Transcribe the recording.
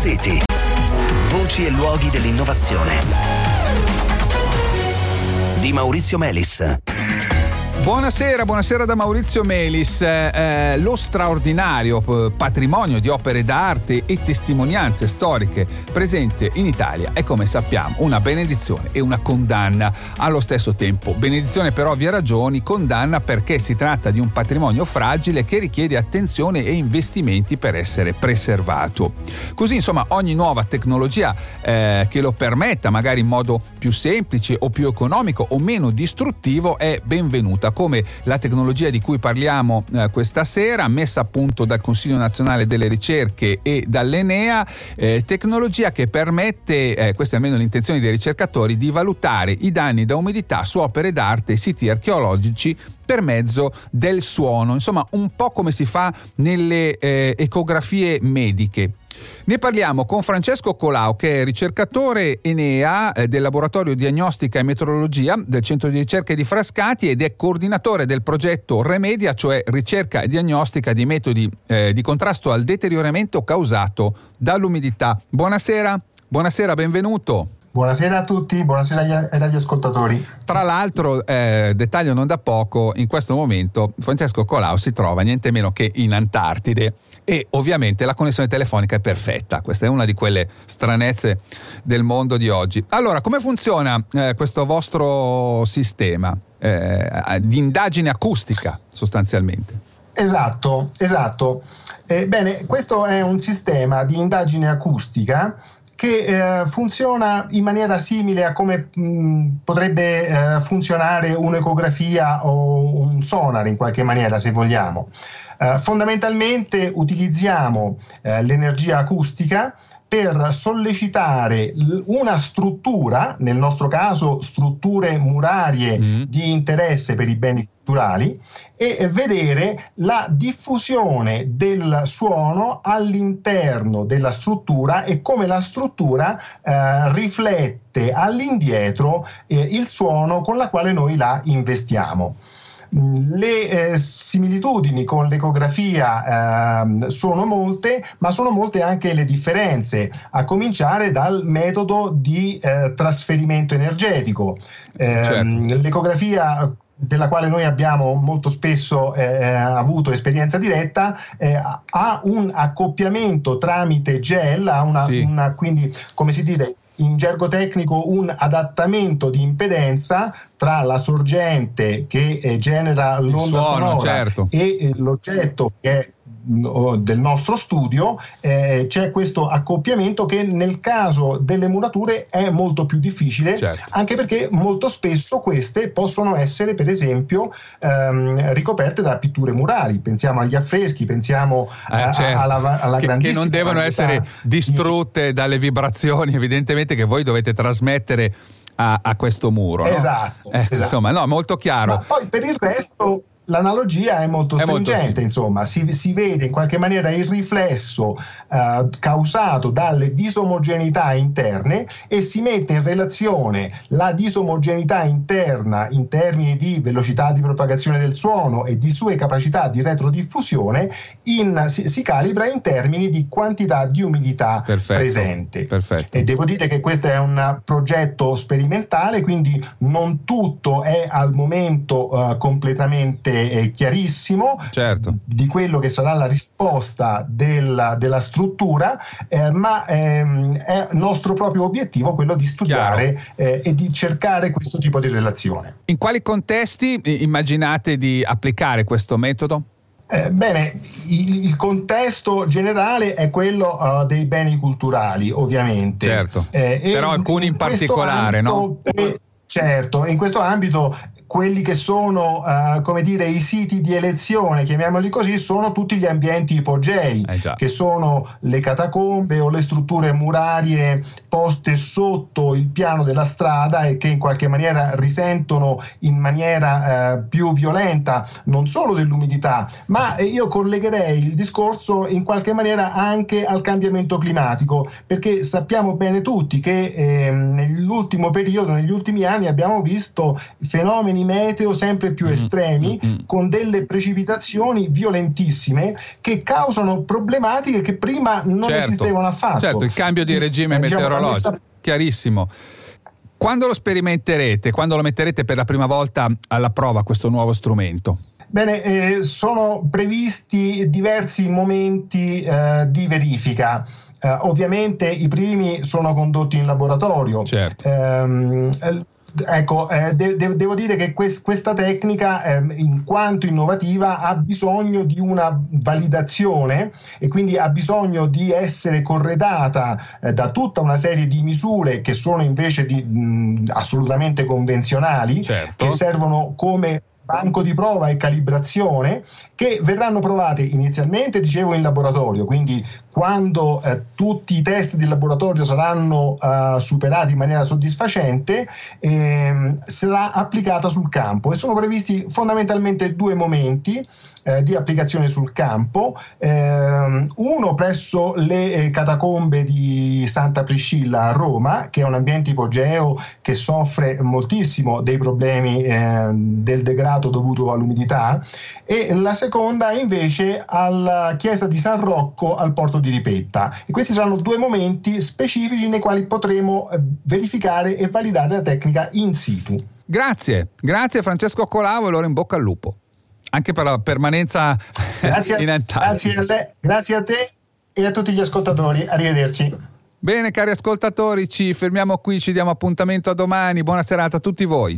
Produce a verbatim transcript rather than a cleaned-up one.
City. Voci e luoghi dell'innovazione. Di Maurizio Melis. Buonasera, buonasera da Maurizio Melis. Eh, lo straordinario patrimonio di opere d'arte e testimonianze storiche presente in Italia è, come sappiamo, una benedizione e una condanna allo stesso tempo. Benedizione per ovvie ragioni, condanna perché si tratta di un patrimonio fragile che richiede attenzione e investimenti per essere preservato. Così, insomma, ogni nuova tecnologia eh, che lo permetta, magari in modo più semplice o più economico o meno distruttivo, è benvenuta, come la tecnologia di cui parliamo eh, questa sera, messa a punto dal Consiglio Nazionale delle Ricerche e dall'Enea, eh, tecnologia che permette, eh, questa è almeno l'intenzione dei ricercatori, di valutare i danni da umidità su opere d'arte e siti archeologici per mezzo del suono, insomma un po' come si fa nelle eh, ecografie mediche. Ne parliamo con Francesco Colau, che è ricercatore Enea eh, del Laboratorio Diagnostica e Meteorologia del Centro di Ricerche di Frascati ed è coordinatore del progetto Remedia, cioè ricerca e diagnostica di metodi eh, di contrasto al deterioramento causato dall'umidità. Buonasera, buonasera, benvenuto. Buonasera a tutti, buonasera agli, agli ascoltatori. Tra l'altro, eh, dettaglio non da poco, in questo momento Francesco Colau si trova niente meno che in Antartide e ovviamente la connessione telefonica è perfetta. Questa è una di quelle stranezze del mondo di oggi. Allora, come funziona eh, questo vostro sistema eh, di indagine acustica sostanzialmente? Esatto, esatto. Eh, bene, questo è un sistema di indagine acustica che eh, funziona in maniera simile a come mh, potrebbe eh, funzionare un'ecografia o un sonar in qualche maniera, se vogliamo. Eh, fondamentalmente utilizziamo eh, l'energia acustica per sollecitare una struttura, nel nostro caso strutture murarie mm. di interesse per i beni culturali, e vedere la diffusione del suono all'interno della struttura e come la struttura eh, riflette all'indietro eh, il suono con la quale noi la investiamo. Le eh, similitudini con l'ecografia eh, sono molte, ma sono molte anche le differenze, a cominciare dal metodo di eh, trasferimento energetico. Eh, certo. L'ecografia, della quale noi abbiamo molto spesso eh, avuto esperienza diretta, eh, ha un accoppiamento tramite gel, ha una, sì. una, quindi, come si dice in gergo tecnico, un adattamento di impedenza tra la sorgente che eh, genera l'onda suono, sonora certo. e eh, l'oggetto che è del nostro studio. Eh, c'è questo accoppiamento che nel caso delle murature è molto più difficile, certo. anche perché molto spesso queste possono essere, per esempio, ehm, ricoperte da pitture murali. Pensiamo agli affreschi, pensiamo eh, a, certo. alla, alla che, grandissima che non devono essere distrutte dalle vibrazioni, evidentemente, che voi dovete trasmettere a, a questo muro. Esatto, no? eh, esatto. Insomma, no, molto chiaro. Ma poi per il resto l'analogia è molto stringente, è molto, sì. insomma, si, si vede in qualche maniera il riflesso eh, causato dalle disomogeneità interne e si mette in relazione la disomogeneità interna in termini di velocità di propagazione del suono e di sue capacità di retrodiffusione, in, si, si calibra in termini di quantità di umidità perfetto, presente. Perfetto. E devo dire che questo è un progetto sperimentale, quindi non tutto è al momento uh, completamente è chiarissimo, certo. di quello che sarà la risposta della, della struttura, eh, ma ehm, è nostro proprio obiettivo quello di studiare eh, e di cercare questo tipo di relazione. In quali contesti immaginate di applicare questo metodo? Eh, bene, il, il contesto generale è quello uh, dei beni culturali, ovviamente. Certo, eh, però in, alcuni in, in particolare, ambito, no? Eh, certo, in questo ambito quelli che sono uh, come dire i siti di elezione, chiamiamoli così, sono tutti gli ambienti ipogei, eh che sono le catacombe o le strutture murarie poste sotto il piano della strada e che in qualche maniera risentono in maniera uh, più violenta non solo dell'umidità, ma io collegherei il discorso in qualche maniera anche al cambiamento climatico, perché sappiamo bene tutti che eh, nell'ultimo periodo, negli ultimi anni abbiamo visto fenomeni dei meteo sempre più estremi, mm-hmm. con delle precipitazioni violentissime che causano problematiche che prima non certo, esistevano affatto. Certo, il cambio di regime eh, meteorologico, diciamo, chiarissimo. Quando lo sperimenterete? Quando lo metterete per la prima volta alla prova questo nuovo strumento? Bene, eh, sono previsti diversi momenti eh, di verifica. Eh, ovviamente i primi sono condotti in laboratorio. Certo. Ehm, Ecco, eh, de- de- devo dire che quest- questa tecnica, eh, in quanto innovativa, ha bisogno di una validazione e quindi ha bisogno di essere corredata eh, da tutta una serie di misure che sono invece di, mh, assolutamente convenzionali, certo. che servono come banco di prova e calibrazione, che verranno provate inizialmente, dicevo, in laboratorio, quindi quando eh, tutti i test di laboratorio saranno eh, superati in maniera soddisfacente, eh, sarà applicata sul campo, e sono previsti fondamentalmente due momenti eh, di applicazione sul campo, eh, uno presso le eh, catacombe di Santa Priscilla a Roma, che è un ambiente ipogeo che soffre moltissimo dei problemi eh, del degrado dovuto all'umidità, e la seconda invece alla chiesa di San Rocco al porto di Ripetta, e questi saranno due momenti specifici nei quali potremo verificare e validare la tecnica in situ. Grazie, grazie Francesco Colavo, e allora in bocca al lupo anche per la permanenza grazie, in Antartide. Grazie a lei, grazie a te e a tutti gli ascoltatori, arrivederci. Bene cari ascoltatori, ci fermiamo qui, ci diamo appuntamento a domani, buona serata a tutti voi.